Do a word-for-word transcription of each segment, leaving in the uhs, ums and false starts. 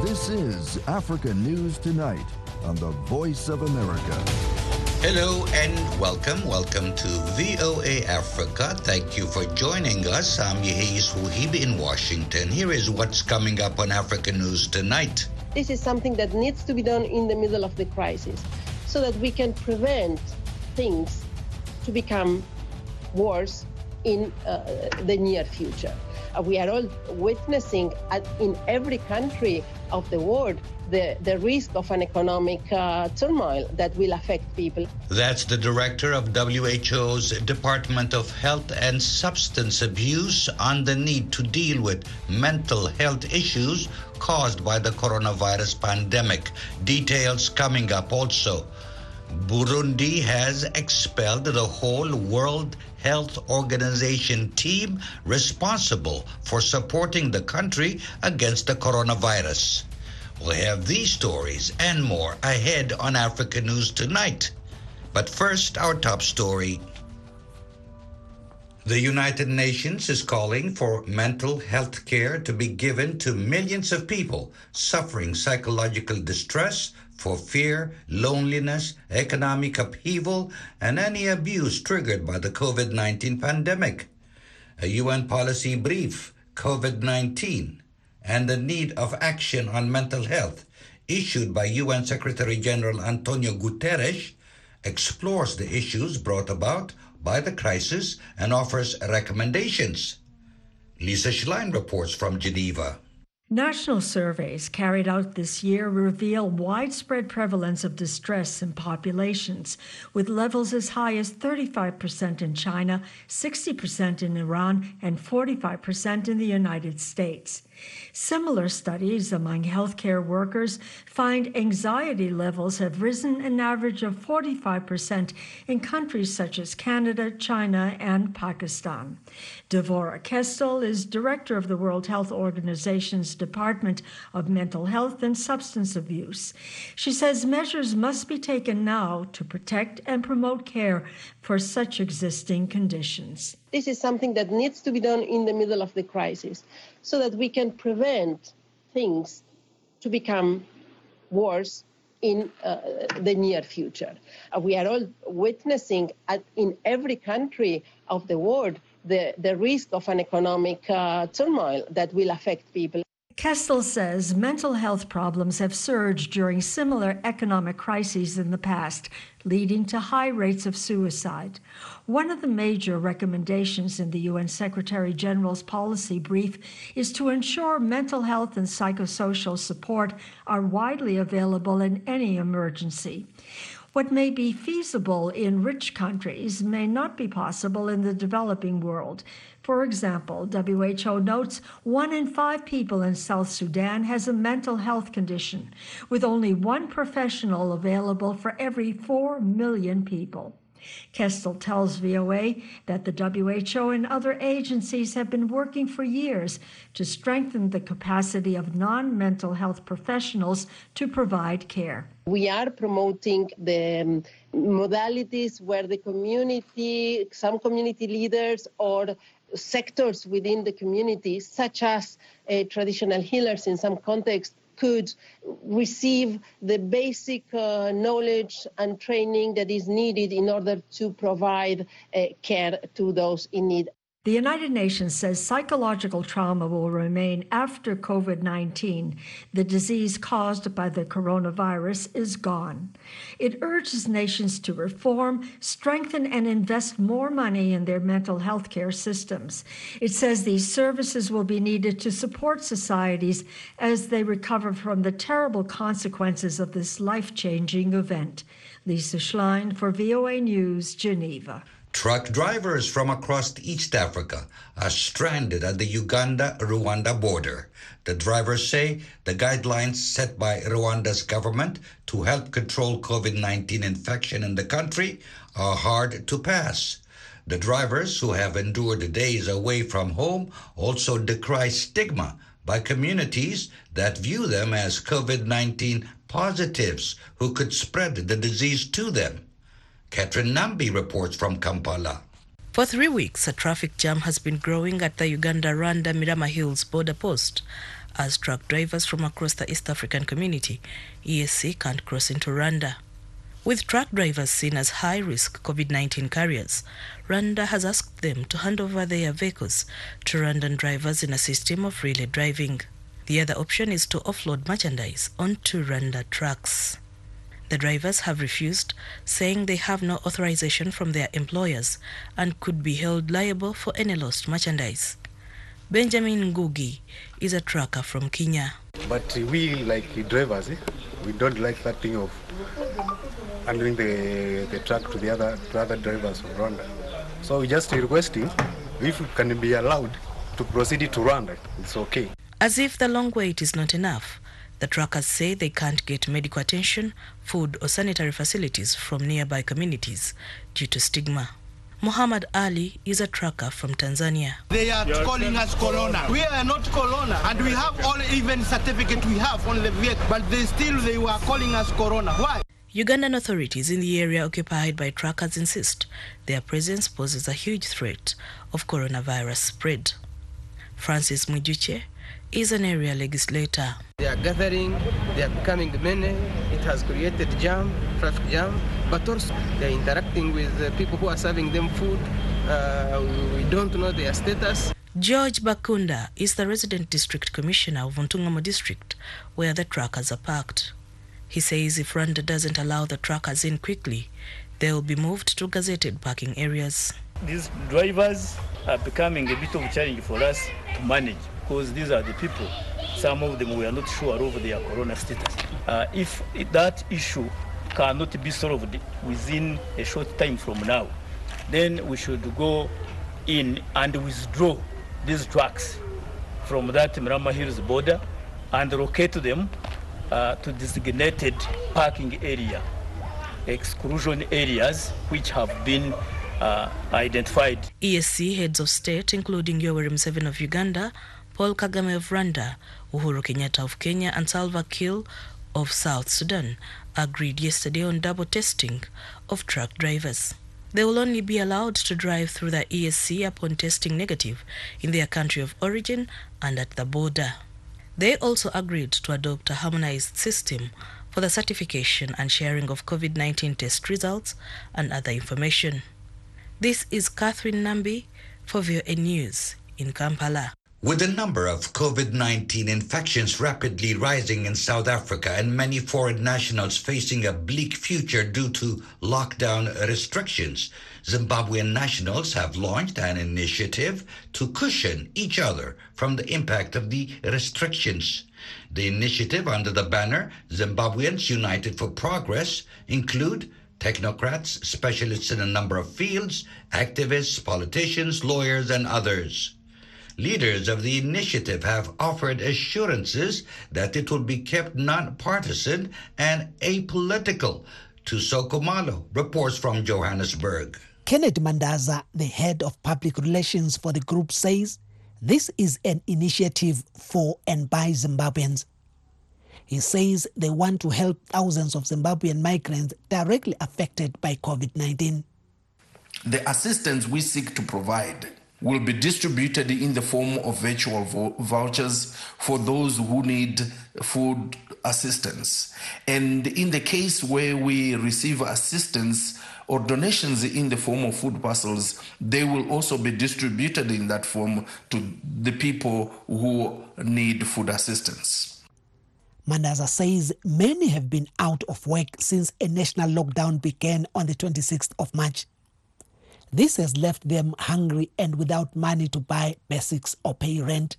This is Africa News Tonight on the Voice of America. Hello and welcome. Welcome to V O A Africa. Thank you for joining us. I'm Yehis Wuhib in Washington. Here is what's coming up on Africa News Tonight. This is something that needs to be done in the middle of the crisis so that we can prevent things to become worse in uh, the near future. Uh, we are all witnessing at, in every country of the world the, the risk of an economic uh, turmoil that will affect people. That's the director of W H O's Department of Health and Substance Abuse on the need to deal with mental health issues caused by the coronavirus pandemic. Details coming up also. Burundi has expelled the whole World Health Organization team responsible for supporting the country against the coronavirus. We'll have these stories and more ahead on Africa News Tonight. But first, our top story. The United Nations is calling for mental health care to be given to millions of people suffering psychological distress for fear, loneliness, economic upheaval, and any abuse triggered by the COVID nineteen pandemic. A U N policy brief, COVID nineteen, and the need of action on mental health, issued by U N Secretary General Antonio Guterres, explores the issues brought about by the crisis and offers recommendations. Lisa Schlein reports from Geneva. National surveys carried out this year reveal widespread prevalence of distress in populations, with levels as high as thirty-five percent in China, sixty percent in Iran, and forty-five percent in the United States. Similar studies among healthcare workers find anxiety levels have risen an average of forty-five percent in countries such as Canada, China, and Pakistan. Devorah Kestel is director of the World Health Organization's Department of Mental Health and Substance Abuse. She says measures must be taken now to protect and promote care for such existing conditions. This is something that needs to be done in the middle of the crisis so that we can prevent things to become worse in uh, the near future. Uh, we are all witnessing at, in every country of the world the, the risk of an economic uh, turmoil that will affect people. Kestel says mental health problems have surged during similar economic crises in the past, leading to high rates of suicide. One of the major recommendations in the U N Secretary General's policy brief is to ensure mental health and psychosocial support are widely available in any emergency. What may be feasible in rich countries may not be possible in the developing world. For example, W H O notes one in five people in South Sudan has a mental health condition, with only one professional available for every four million people. Kestel tells V O A that the W H O and other agencies have been working for years to strengthen the capacity of non-mental health professionals to provide care. We are promoting the um, modalities where the community, some community leaders or sectors within the community, such as uh, traditional healers in some contexts, could receive the basic uh, knowledge and training that is needed in order to provide uh, care to those in need. The United Nations says psychological trauma will remain after COVID nineteen. The disease caused by the coronavirus is gone. It urges nations to reform, strengthen, and invest more money in their mental health care systems. It says these services will be needed to support societies as they recover from the terrible consequences of this life-changing event. Lisa Schlein for V O A News, Geneva. Truck drivers from across East Africa are stranded at the Uganda-Rwanda border. The drivers say the guidelines set by Rwanda's government to help control COVID nineteen infection in the country are hard to pass. The drivers, who have endured days away from home, also decry stigma by communities that view them as COVID nineteen positives who could spread the disease to them. Catherine Nambi reports from Kampala. For three weeks, a traffic jam has been growing at the Uganda-Rwanda Mirama Hills border post. as truck drivers from across the East African Community, E A C, can't cross into Rwanda. With truck drivers seen as high-risk COVID nineteen carriers, Rwanda has asked them to hand over their vehicles to Rwandan drivers in a system of relay driving. The other option is to offload merchandise onto Rwanda trucks. The drivers have refused, saying they have no authorization from their employers and could be held liable for any lost merchandise. Benjamin Ngugi is a trucker from Kenya. But we, like drivers, eh, we don't like that thing of handling the, the truck to the other to other drivers from Rwanda. So we're just requesting if we can be allowed to proceed to Rwanda, it's okay. As if the long wait is not enough, the truckers say they can't get medical attention, food or sanitary facilities from nearby communities due to stigma. Muhammad Ali is a trucker from Tanzania. They are calling us Corona. We are not Corona, and we have all even certificate we have on the vehicle, but they still they were calling us Corona. Why? Ugandan authorities in the area occupied by truckers insist their presence poses a huge threat of coronavirus spread. Francis Mwijuche is an area legislator. They are gathering, they are becoming many, it has created jam, traffic jam, but also they are interacting with the people who are serving them food. Uh, we don't know their status. George Bakunda is the resident district commissioner of Ntungamo district, where the truckers are parked. He says if Rwanda doesn't allow the truckers in quickly, they will be moved to gazetted parking areas. These drivers are becoming a bit of a challenge for us to manage, because these are the people, some of them we are not sure of their corona status. Uh, if that issue cannot be solved within a short time from now, then we should go in and withdraw these trucks from that Mrama Hills border and locate them uh, to designated parking area, exclusion areas which have been uh, identified. E A C heads of state, including Yoweri Museveni of Uganda, Paul Kagame of Rwanda, Uhuru Kenyatta of Kenya, and Salva Kiir of South Sudan, agreed yesterday on double testing of truck drivers. They will only be allowed to drive through the E A C upon testing negative in their country of origin and at the border. They also agreed to adopt a harmonized system for the certification and sharing of COVID nineteen test results and other information. This is Catherine Nambi for V O A News in Kampala. With the number of COVID nineteen infections rapidly rising in South Africa and many foreign nationals facing a bleak future due to lockdown restrictions, Zimbabwean nationals have launched an initiative to cushion each other from the impact of the restrictions. The initiative, under the banner Zimbabweans United for Progress, include technocrats, specialists in a number of fields, activists, politicians, lawyers, and others. Leaders of the initiative have offered assurances that it will be kept non-partisan and apolitical. Tusoko Malo reports from Johannesburg. Kenneth Mandaza, the head of public relations for the group, says this is an initiative for and by Zimbabweans. He says they want to help thousands of Zimbabwean migrants directly affected by COVID nineteen. The assistance we seek to provide will be distributed in the form of virtual vo- vouchers for those who need food assistance. And in the case where we receive assistance or donations in the form of food parcels, they will also be distributed in that form to the people who need food assistance. Mandaza says many have been out of work since a national lockdown began on the twenty-sixth of March. This has left them hungry and without money to buy basics or pay rent.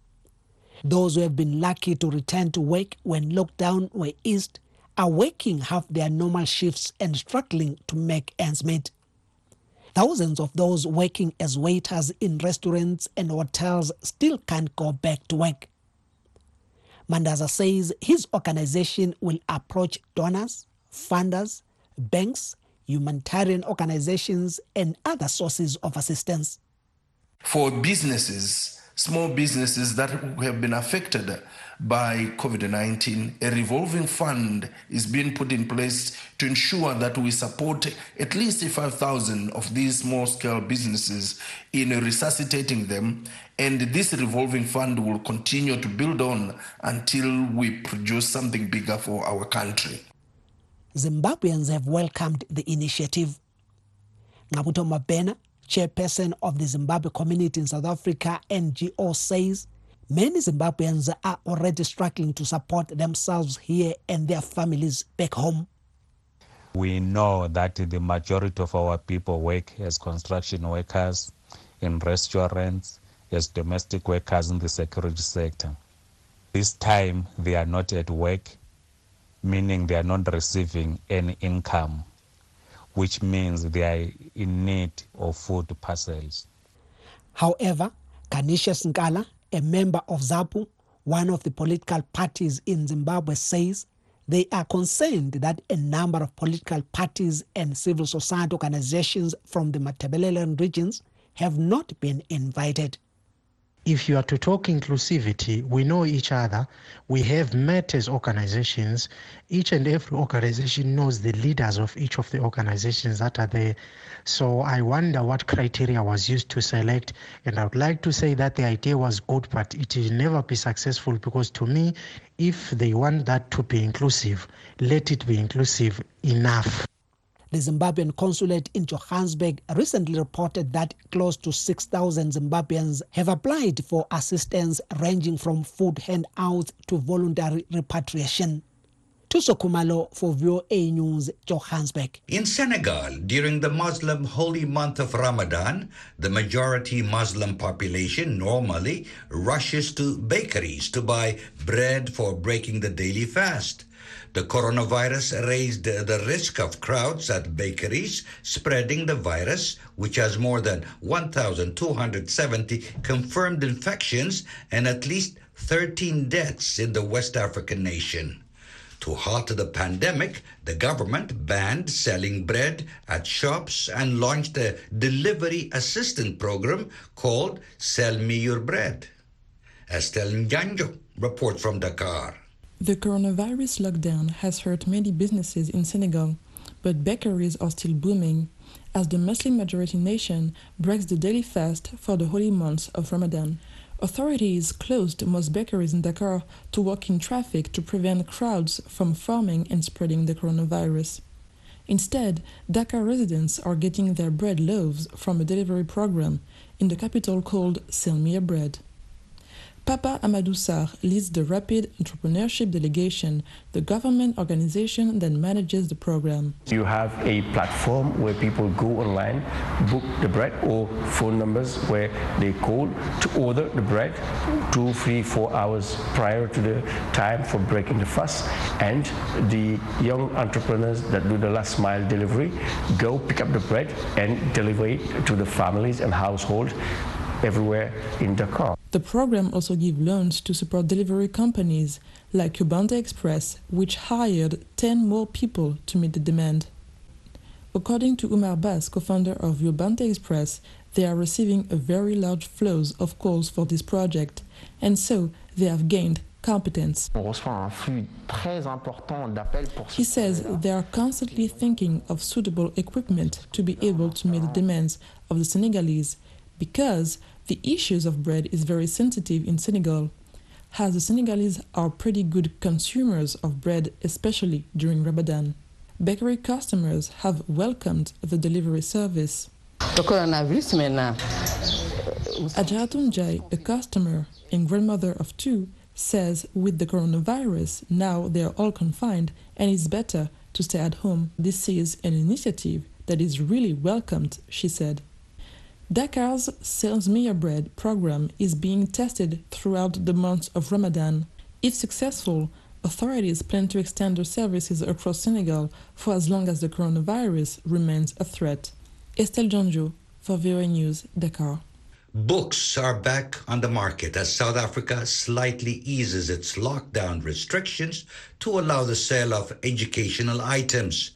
Those who have been lucky to return to work when lockdown were eased are working half their normal shifts and struggling to make ends meet. Thousands of those working as waiters in restaurants and hotels still can't go back to work. Mandaza says his organization will approach donors, funders, banks, humanitarian organizations, and other sources of assistance. For businesses small businesses that have been affected by COVID nineteen, a revolving fund is being put in place to ensure that we support at least five thousand of these small-scale businesses in resuscitating them, and this revolving fund will continue to build on until we produce something bigger for our country. Zimbabweans have welcomed the initiative. Ngabuto Mabena, chairperson of the Zimbabwe community in South Africa, N G O, says many Zimbabweans are already struggling to support themselves here and their families back home. We know that the majority of our people work as construction workers, in restaurants, as domestic workers in the security sector. This time they are not at work, meaning they are not receiving any income, which means they are in need of food parcels. However, Kanisha Nkala, a member of ZAPU, one of the political parties in Zimbabwe, says they are concerned that a number of political parties and civil society organizations from the Matabeleland regions have not been invited. If you are to talk inclusivity, we know each other. We have met as organizations. Each and every organization knows the leaders of each of the organizations that are there. So I wonder what criteria was used to select. And I would like to say that the idea was good, but it will never be successful, because to me, if they want that to be inclusive, let it be inclusive enough. The Zimbabwean consulate in Johannesburg recently reported that close to six thousand Zimbabweans have applied for assistance ranging from food handouts to voluntary repatriation. Tuso Kumalo for V O A News, Johannesburg. In Senegal, during the Muslim holy month of Ramadan, the majority Muslim population normally rushes to bakeries to buy bread for breaking the daily fast. The coronavirus raised the risk of crowds at bakeries spreading the virus, which has more than one thousand two hundred seventy confirmed infections and at least thirteen deaths in the West African nation. To halt the pandemic, the government banned selling bread at shops and launched a delivery assistance program called Sell Me Your Bread. Estelle Njanjo reports from Dakar. The coronavirus lockdown has hurt many businesses in Senegal, but bakeries are still booming as the Muslim-majority nation breaks the daily fast for the holy month of Ramadan. Authorities closed most bakeries in Dakar to walk in traffic to prevent crowds from forming and spreading the coronavirus. Instead, Dakar residents are getting their bread loaves from a delivery program in the capital called Sell Me Your Bread. Papa Amadou Sarr leads the Rapid Entrepreneurship Delegation, the government organization that manages the program. You have a platform where people go online, book the bread, or phone numbers where they call to order the bread two, three, four hours prior to the time for breaking the fast. And the young entrepreneurs that do the last mile delivery go pick up the bread and deliver it to the families and households everywhere in Dakar. The program also gives loans to support delivery companies like Ubante Express, which hired ten more people to meet the demand. According to Umar Bass, co-founder of Ubante Express, they are receiving a very large flows of calls for this project, and so they have gained competence. He says they are constantly thinking of suitable equipment to be able to meet the demands of the Senegalese, because the issues of bread is very sensitive in Senegal, as the Senegalese are pretty good consumers of bread, especially during Ramadan. Bakery customers have welcomed the delivery service. Adjatun Jai, a customer and grandmother of two, says with the coronavirus, now they are all confined and it's better to stay at home. This is an initiative that is really welcomed, she said. Dakar's Sell Me Your Bread program is being tested throughout the month of Ramadan. If successful, authorities plan to extend their services across Senegal for as long as the coronavirus remains a threat. Estelle Janjo for V O A News, Dakar. Books are back on the market as South Africa slightly eases its lockdown restrictions to allow the sale of educational items.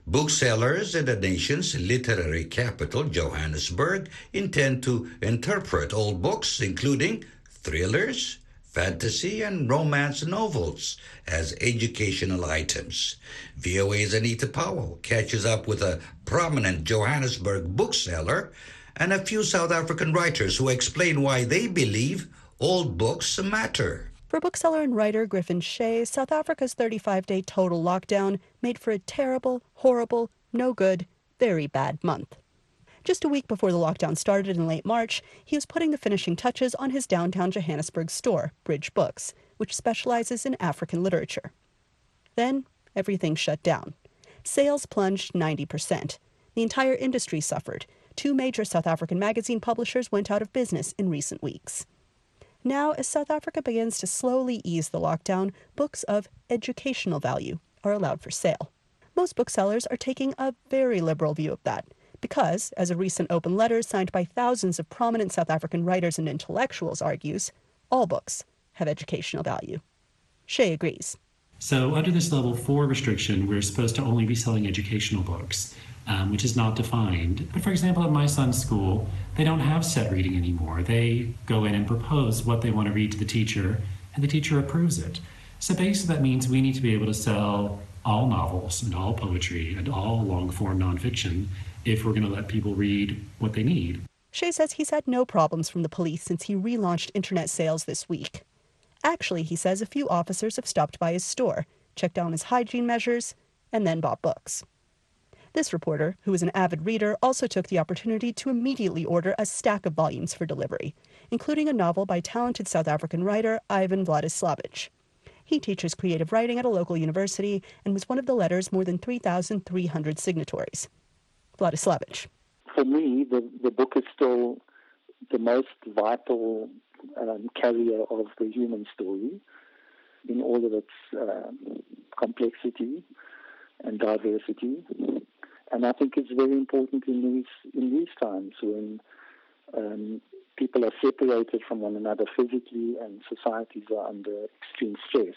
Booksellers in the nation's literary capital, Johannesburg, intend to interpret all books, including thrillers, fantasy, and romance novels, as educational items. V O A's Anita Powell catches up with a prominent Johannesburg bookseller and a few South African writers who explain why they believe old books matter. For bookseller and writer Griffin Shea, South Africa's thirty-five day total lockdown made for a terrible, horrible, no good, very bad month. Just a week before the lockdown started in late March, he was putting the finishing touches on his downtown Johannesburg store, Bridge Books, which specializes in African literature. Then, everything shut down. Sales plunged ninety percent. The entire industry suffered. Two major South African magazine publishers went out of business in recent weeks. Now, as South Africa begins to slowly ease the lockdown, books of educational value are allowed for sale. Most booksellers are taking a very liberal view of that, because, as a recent open letter signed by thousands of prominent South African writers and intellectuals argues, all books have educational value. Shea agrees. So under this level four restriction, we're supposed to only be selling educational books, um, which is not defined. But for example, at my son's school, they don't have set reading anymore. They go in and propose what they want to read to the teacher, and the teacher approves it. So basically that means we need to be able to sell all novels and all poetry and all long-form nonfiction if we're going to let people read what they need. Shea says he's had no problems from the police since he relaunched internet sales this week. Actually, he says a few officers have stopped by his store, checked down his hygiene measures, and then bought books. This reporter, who is an avid reader, also took the opportunity to immediately order a stack of volumes for delivery, including a novel by talented South African writer Ivan Vladislavich. He teaches creative writing at a local university and was one of the letter's more than three thousand three hundred signatories. Vladislavich. For me, the, the book is still the most vital um, carrier of the human story in all of its um, complexity and diversity. And I think it's very important in these in these times when um, people are separated from one another physically and societies are under extreme stress.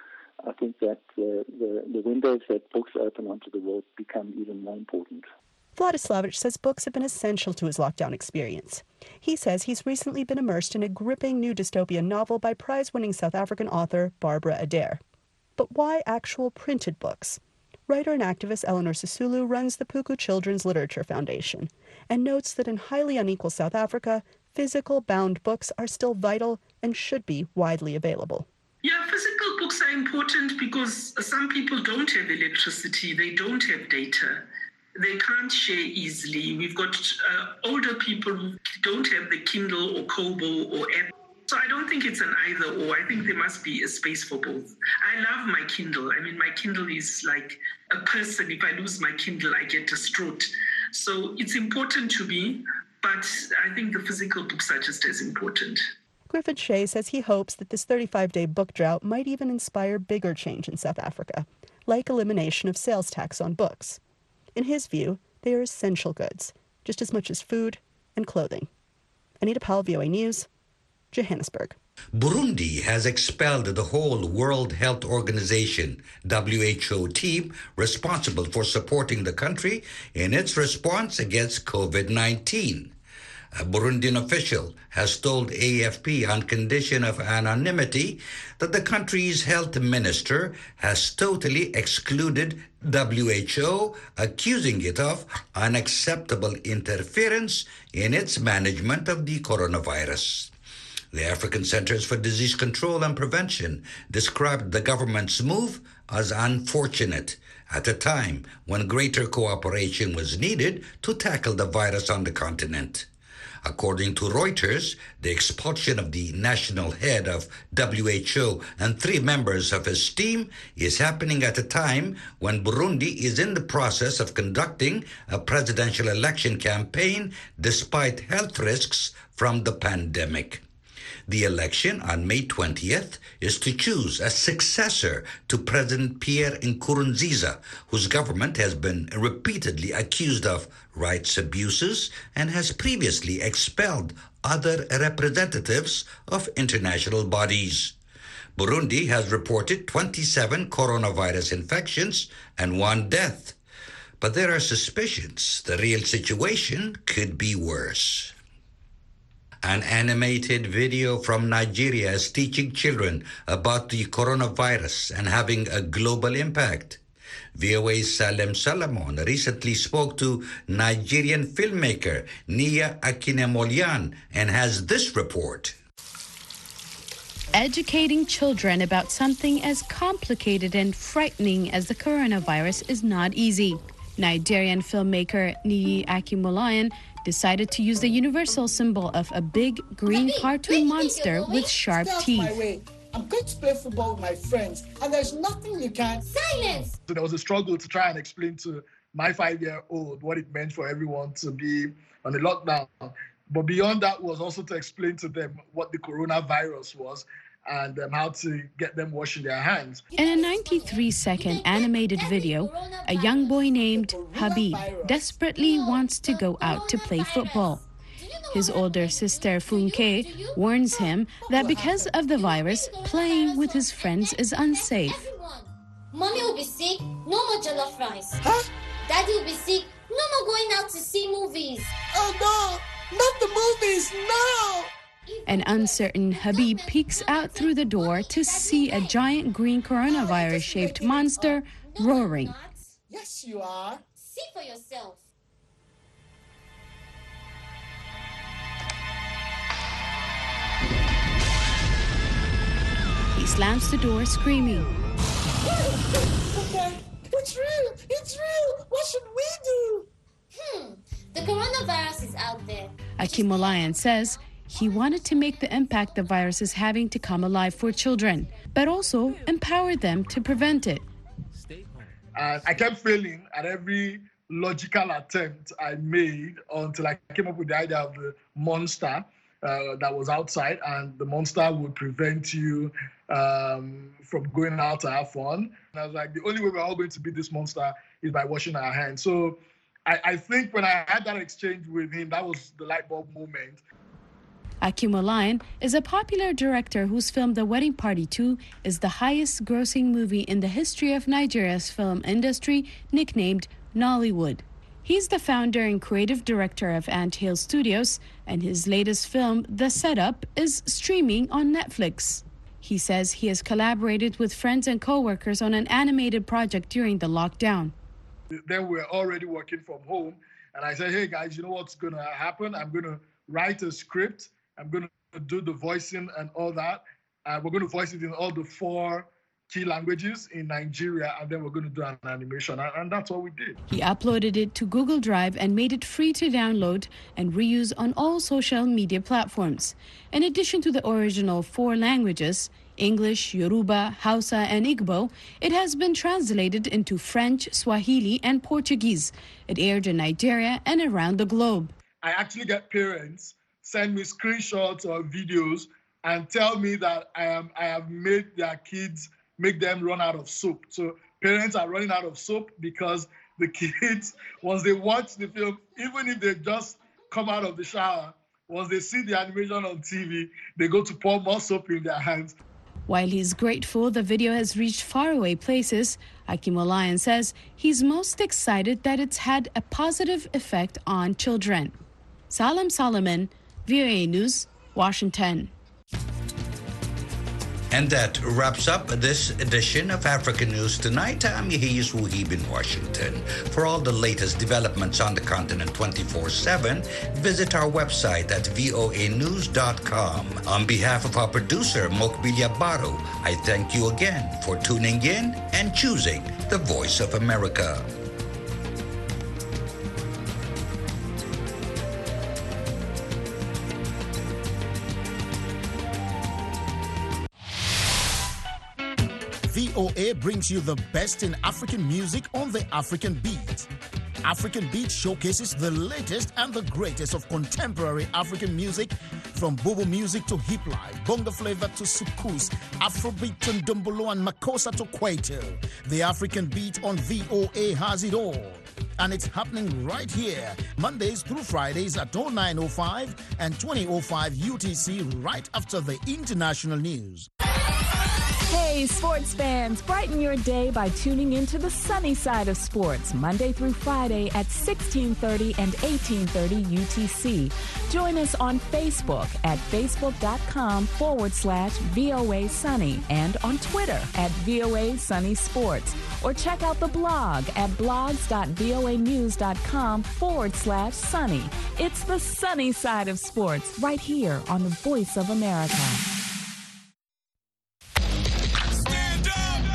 I think that the, the, the windows that books open onto the world become even more important. Vladislavich says books have been essential to his lockdown experience. He says he's recently been immersed in a gripping new dystopian novel by prize-winning South African author Barbara Adair. But why actual printed books? Writer and activist Eleanor Sisulu runs the Puku Children's Literature Foundation and notes that in highly unequal South Africa, physical bound books are still vital and should be widely available. Yeah, physical books are important because some people don't have electricity, they don't have data. They can't share easily. We've got uh, older people who don't have the Kindle or Kobo or app. So I don't think it's an either or. I think there must be a space for both. I love my Kindle. I mean, my Kindle is like a person. If I lose my Kindle, I get distraught. So it's important to me, but I think the physical books are just as important. Griffin Shea says he hopes that this thirty-five day book drought might even inspire bigger change in South Africa, like elimination of sales tax on books. In his view, they are essential goods, just as much as food and clothing. Anita Powell, V O A News, Johannesburg. Burundi has expelled the whole World Health Organization, W H O team responsible for supporting the country in its response against COVID nineteen. A Burundian official has told A F P on condition of anonymity that the country's health minister has totally excluded W H O, accusing it of unacceptable interference in its management of the coronavirus. The African Centers for Disease Control and Prevention described the government's move as unfortunate at a time when greater cooperation was needed to tackle the virus on the continent. According to Reuters, the expulsion of the national head of W H O and three members of his team is happening at a time when Burundi is in the process of conducting a presidential election campaign despite health risks from the pandemic. The election on May twentieth is to choose a successor to President Pierre Nkurunziza, whose government has been repeatedly accused of rights abuses and has previously expelled other representatives of international bodies. Burundi has reported twenty-seven coronavirus infections and one death. But there are suspicions the real situation could be worse. An animated video from Nigeria is teaching children about the coronavirus and having a global impact. V O A's Salem Solomon recently spoke to Nigerian filmmaker Nia Akinemolian and has this report. Educating children about something as complicated and frightening as the coronavirus is not easy. Nigerian filmmaker Niyi Akimolayan decided to use the universal symbol of a big green cartoon monster with sharp teeth. I'm going to play football with my friends, and there's nothing you can... Silence! So there was a struggle to try and explain to my five-year-old what it meant for everyone to be on a lockdown. But beyond that was also to explain to them what the coronavirus was and um, how to get them washing their hands. In a ninety-three second animated video, a young boy named Habib desperately wants to go out to play football. His older sister, Funke, warns him that because of the virus, playing with his friends is unsafe. Mommy will be sick, no more jollof rice. Huh? Daddy will be sick, no more going out to see movies. Oh no, not the movies, no! An uncertain Habib peeks out through the door to see a giant green coronavirus-shaped monster roaring. Yes, you are. See for yourself. He slams the door, screaming. Okay, it's real, it's real. What should we do? Hmm, the coronavirus is out there. Akimolayan says he wanted to make the impact the virus is having to come alive for children, but also empower them to prevent it. And I kept failing at every logical attempt I made until I came up with the idea of the monster uh, that was outside, and the monster would prevent you um, from going out to have fun. And I was like, the only way we're all going to beat this monster is by washing our hands. So I, I think when I had that exchange with him, that was the light bulb moment. Akimolayan is a popular director whose film The Wedding Party two is the highest grossing movie in the history of Nigeria's film industry, nicknamed Nollywood. He's the founder and creative director of Anthill Studios, and his latest film, The Setup, is streaming on Netflix. He says he has collaborated with friends and co-workers on an animated project during the lockdown. Then we're already working from home, and I said, hey guys, you know what's going to happen? I'm going to write a script. I'm going to do the voicing and all that. Uh, we're going to voice it in all the four key languages in Nigeria, and then we're going to do an animation, and, and that's what we did. He uploaded it to Google Drive and made it free to download and reuse on all social media platforms. In addition to the original four languages, English, Yoruba, Hausa, and Igbo, it has been translated into French, Swahili, and Portuguese. It aired in Nigeria and around the globe. I actually get parents send me screenshots or videos and tell me that I am I have made their kids make them run out of soap. So parents are running out of soap because the kids, once they watch the film, even if they just come out of the shower, once they see the animation on T V, they go to pour more soap in their hands. While he's grateful the video has reached faraway places, Akimolayan says he's most excited that it's had a positive effect on children. Salem Solomon, V O A News, Washington. And that wraps up this edition of African News Tonight. I'm Yahya Wuhib in Washington. For all the latest developments on the continent twenty-four seven, visit our website at voa news dot com. On behalf of our producer, Mokbilia Baru, I thank you again for tuning in and choosing the Voice of America. V O A brings you the best in African music on the African Beat. African Beat showcases the latest and the greatest of contemporary African music, from Bobo music to hip life, bongo flavor to soukous, Afrobeat to ndombolo and makossa to kwaito. The African Beat on V O A has it all. and it's happening right here, Mondays through Fridays at oh nine oh five and twenty oh five U T C, right after the international news. Hey, sports fans, brighten your day by tuning into the sunny side of sports, Monday through Friday at sixteen thirty and eighteen thirty U T C. Join us on Facebook at facebook.com forward slash VOA Sunny and on Twitter at VOA Sunny Sports. Or check out the blog at blogs.voanews.com forward slash sunny. It's the sunny side of sports right here on the Voice of America.